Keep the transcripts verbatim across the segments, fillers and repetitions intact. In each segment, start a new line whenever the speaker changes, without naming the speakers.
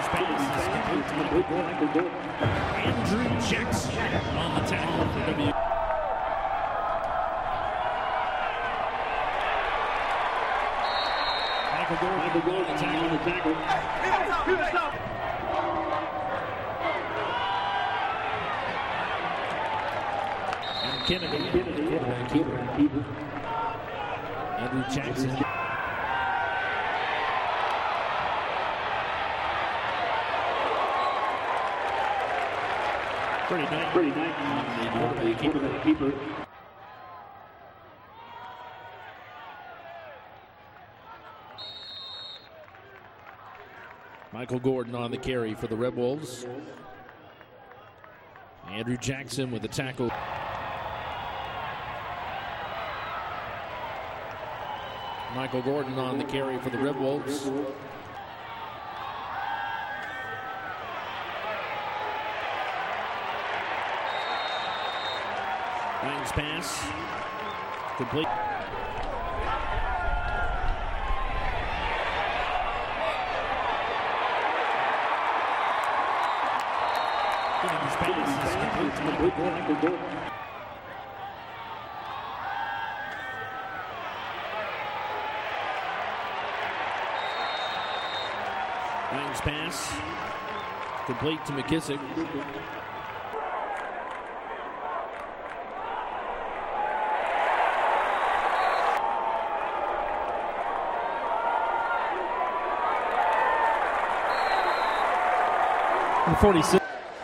Andrew Jackson on the tackle for W. Michael Gordon, Michael Gordon on the tackle. On the tackle. And Kennedy, Kennedy, quarterback keeper. Andrew Jackson. Pretty nice. Pretty nice. Quarterback keeper. Quarterback keeper. Michael Gordon on the carry for the Red Wolves. Andrew Jackson with the tackle. Michael Gordon on the carry for the Red Wolves. Ryan's pass complete. His pass is complete to Michael Gordon. Ryan's pass complete to McKissick.
forty-six.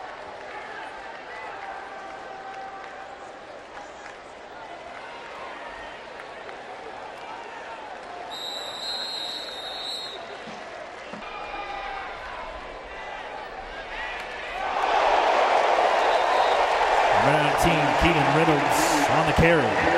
nineteen, Keegan Reynolds on the carry.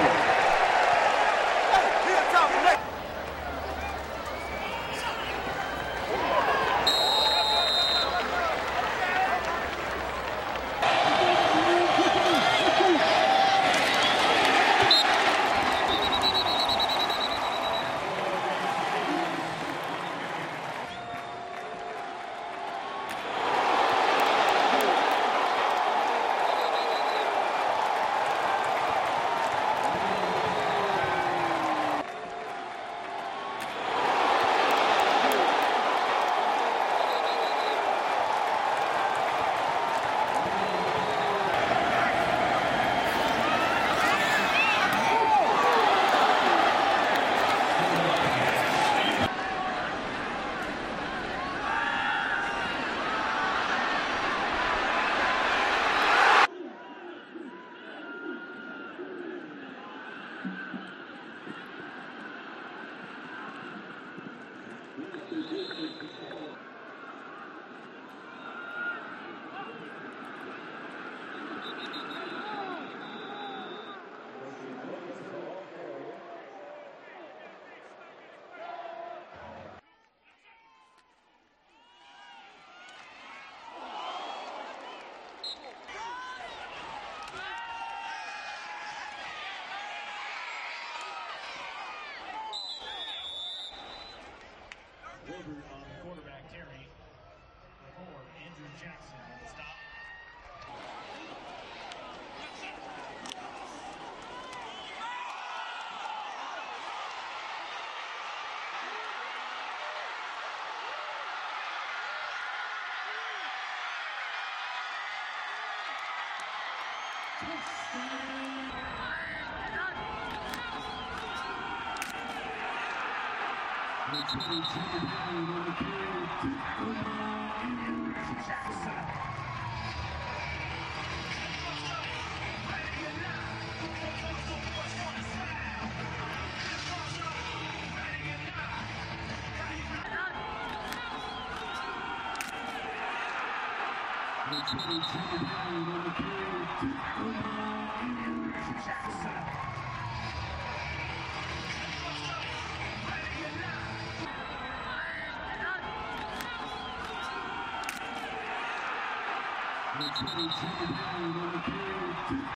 Wilbur on the quarterback carry for Andrew Jackson on the stop.